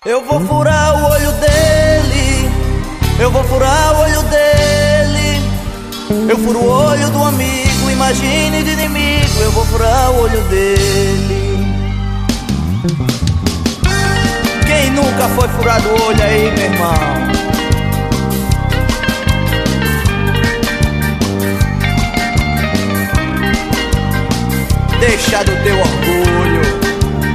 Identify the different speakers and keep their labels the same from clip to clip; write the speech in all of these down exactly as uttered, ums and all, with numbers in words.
Speaker 1: Eu vou furar o olho dele, eu vou furar o olho dele. Eu furo o olho do amigo, imagine de inimigo. Eu vou furar o olho dele. Quem nunca foi furado o olho aí, meu irmão? Deixa do teu orgulho.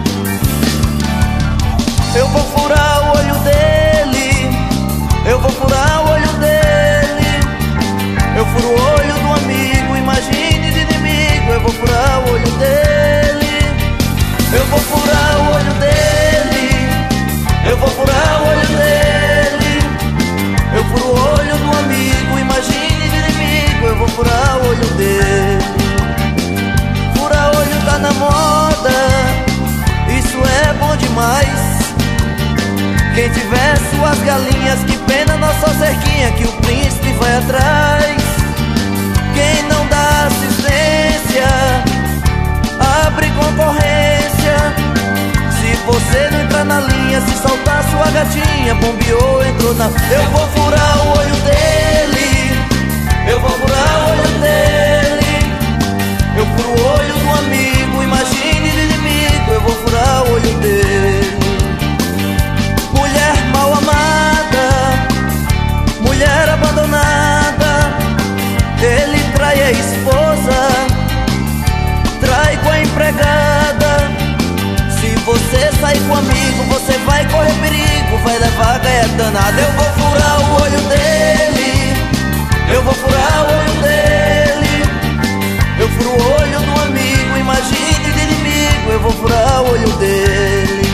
Speaker 1: Eu vou furar o olho dele, eu vou furar o olho dele. Eu furo o olho do amigo, imagine de inimigo. Eu vou furar o olho dele, eu vou furar o olho dele, eu vou furar o olho dele. Eu furo o olho do amigo, imagine de inimigo. Eu vou furar o olho dele. Furar olho tá na moda, isso é bom demais. Quem tiver suas galinhas, que pena nossa cerquinha, que o príncipe vai atrás. Quem não dá assistência, abre concorrência. Se você não entrar na linha, se soltar sua gatinha, bombeou, entrou na... Eu vou furar o olho dele, eu vou furar o olho dele. Eu furo o olho do amigo, imagine de inimigo. Eu vou furar o olho dele. Mulher mal amada, mulher abandonada, ele trai a esposa, trai com a empregada. Se você sair com o amigo, você vai correr perigo, vai levar gaia danada. Eu vou furar o olho dele, eu vou furar o olho dele. Eu furo o olho do amigo, imagine de inimigo. Eu vou furar o olho dele.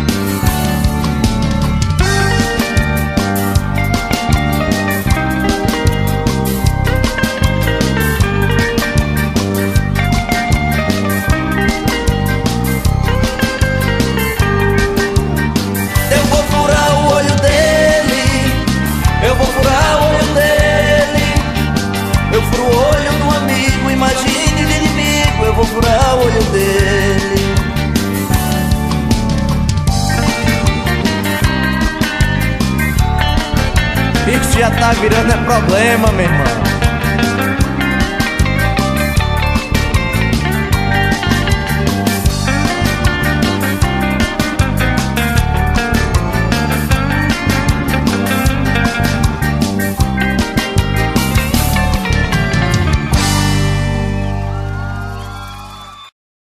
Speaker 1: Eu vou furar o olho dele, eu vou furar o olho dele. Eu furo o olho do amigo, imagine de inimigo. Eu vou furar o olho dele. Isso já tá virando é problema, meu irmão.